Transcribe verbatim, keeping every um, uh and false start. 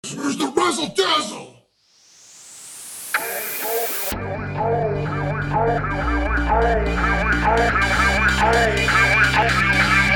Where's the razzle dazzle? Here we go, here we go, here we go, here we go, here we go, here we go.